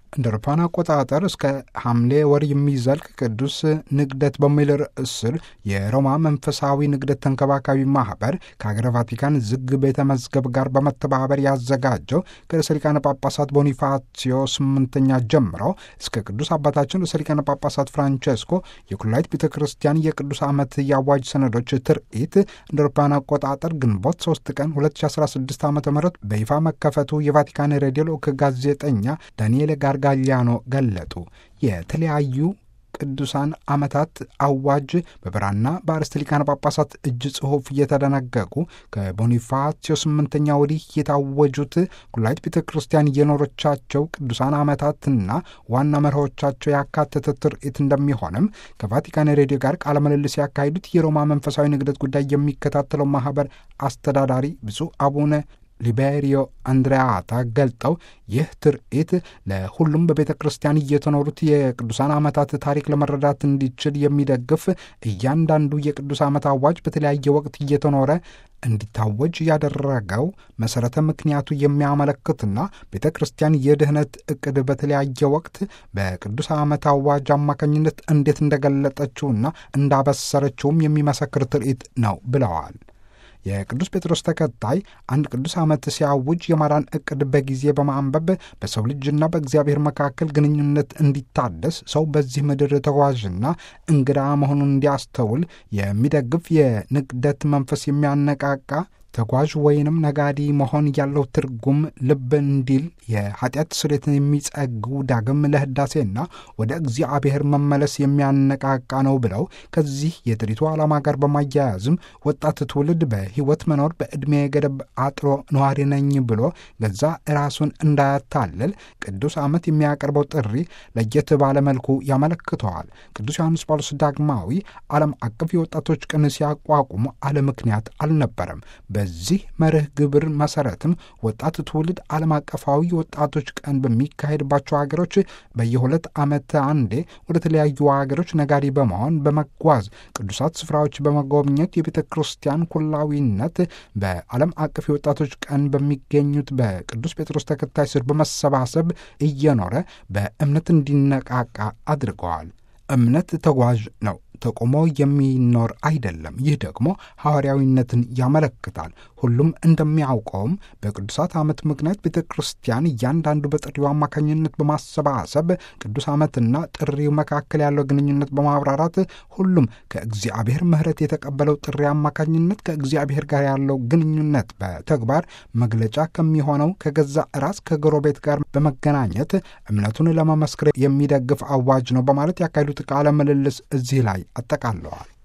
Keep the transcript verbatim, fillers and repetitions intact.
እንደ አውሮፓውያን አቆጣጠር እስከ ሐምሌ ወር የሚዘልቅ ቅዱስ ንግደት በሚል ርዕስ ስር የሮማ መንፈሳዊ ንግደት ተንከባካቢ ማኅበር ከሀገረ ቫቲካን ዝግ ቤተ መዝገብ ጋር በመተባበር ያዘጋጀው ከርዕሰ ሊቃነ ጳጳሳት ቦኒፋሲዮ ስምንተኛ ጀምሮ እስከ ቅዱስ አባታችን ርዕሰ ሊቃነ ጳጳሳት ፍራንቼስኮ የኩላሊት ቤተ ክርስቲያን የቅዱስ ዓመት የአዋጅ ሰነዶች ትርኢት እንደ አውሮፓውያን አቆጣጠር ግንቦት ሶስት ቀን ሁለት ሺህ አስራ ስድስት ዓ ም በይፋ መከፈቱ የቫቲካን ሬዲዮ ልዑክ ጋዜጠኛ ዳንኤል ጋርጋሊያኖ ገለጡ። የተለያዩ ቅዱሳን ዓመታት አዋጅ በብራና በአርእስተ ሊቃነ ጳጳሳት እጅ ጽሑፍ እየተደነገጉ ከቦኒፋሲዮ ስምንተኛ ወዲህ የታወጁት ኩላሊት ቤተ ክርስቲያን የኖሮቻቸው ቅዱሳን ዓመታትና ዋና መርሆቻቸው ያካተተ ትርኢት እንደሚሆንም ከቫቲካን ሬዲዮ ጋር ቃለ ምልልስ ያካሄዱት የሮማ መንፈሳዊ ንግደት ጉዳይ የሚከታተለው ማኅበር አስተዳዳሪ ብፁዕ አቡነ ሊቤሪዮ አንድሪያታ ገልጠው ይህ ትርኢት ለሁሉም በቤተ ክርስቲያን እየተኖሩት የቅዱሳን ዓመታት ታሪክ ለመረዳት እንዲችል የሚደግፍ እያንዳንዱ የቅዱስ ዓመት አዋጅ በተለያየ ወቅት እየተኖረ እንዲታወጅ ያደረገው መሠረተ ምክንያቱ የሚያመለክትና ቤተ ክርስቲያን የድኅነት ዕቅድ በተለያየ ወቅት በቅዱስ ዓመት አዋጅ አማካኝነት እንዴት እንደገለጠችውና እንዳበሰረችውም የሚመሰክር ትርኢት ነው ብለዋል። የቅዱስ ጴጥሮስ ተከታይ አንድ ቅዱስ ዓመት ሲያውጅ የማዳን ዕቅድ በጊዜ በማንበብ በሰው ልጅና በእግዚአብሔር መካከል ግንኙነት እንዲታደስ ሰው በዚህ ምድር ተጓዥና እንግዳ መሆኑን እንዲያስተውል የሚደግፍ የንግደት መንፈስ የሚያነቃቃ ተጓዥ ወይንም ነጋዴ መሆን ያለው ትርጉም ልብ እንዲል የኃጢአት ስርየትን የሚጸጉ ዳግም ለህዳሴና ወደ እግዚአብሔር መመለስ የሚያነቃቃ ነው ብለው ከዚህ የትርኢቱ ዓላማ ጋር በማያያዝም ወጣት ትውልድ በሕይወት መኖር በዕድሜ ገደብ አጥሮ ነዋሪ ነኝ ብሎ ገዛ ራሱን እንዳያታልል ቅዱስ ዓመት የሚያቀርበው ጥሪ ለየት ባለመልኩ ያመለክተዋል። ቅዱስ ዮሐንስ ጳውሎስ ዳግማዊ ዓለም አቀፍ የወጣቶች ቀን ሲያቋቁሙ አለ ምክንያት አልነበረም። በዚህ መርህ ግብር መሰረትም ወጣት ትውልድ ዓለም አቀፋዊ ወጣቶች ቀን በሚካሄድባቸው ሀገሮች በየሁለት ዓመት አንዴ ወደ ተለያዩ ሀገሮች ነጋዴ በመሆን በመጓዝ ቅዱሳት ስፍራዎች በመጎብኘት የቤተ ክርስቲያን ኩላዊነት በዓለም አቀፍ የወጣቶች ቀን በሚገኙት በቅዱስ ጴጥሮስ ተከታይ ስር በመሰባሰብ እየኖረ በእምነት እንዲነቃቃ አድርገዋል። እምነት ተጓዥ ነው፣ ተቆሞ የሚኖር አይደለም። ይህ ደግሞ ሐዋርያዊነትን ያመለክታል። ሁሉም እንደሚያውቀውም በቅዱሳት ዓመት ምክንያት ቤተ ክርስቲያን እያንዳንዱ በጥሪው አማካኝነት በማሰባሰብ ቅዱስ ዓመትና ጥሪው መካከል ያለው ግንኙነት በማብራራት ሁሉም ከእግዚአብሔር ምሕረት የተቀበለው ጥሪ አማካኝነት ከእግዚአብሔር ጋር ያለው ግንኙነት በተግባር መግለጫ ከሚሆነው ከገዛ ራስ ከጎረቤት ጋር በመገናኘት እምነቱን ለመመስከር የሚደግፍ አዋጅ ነው በማለት ያካሄዱት ቃለ ምልልስ እዚህ ላይ አጠቃለዋል።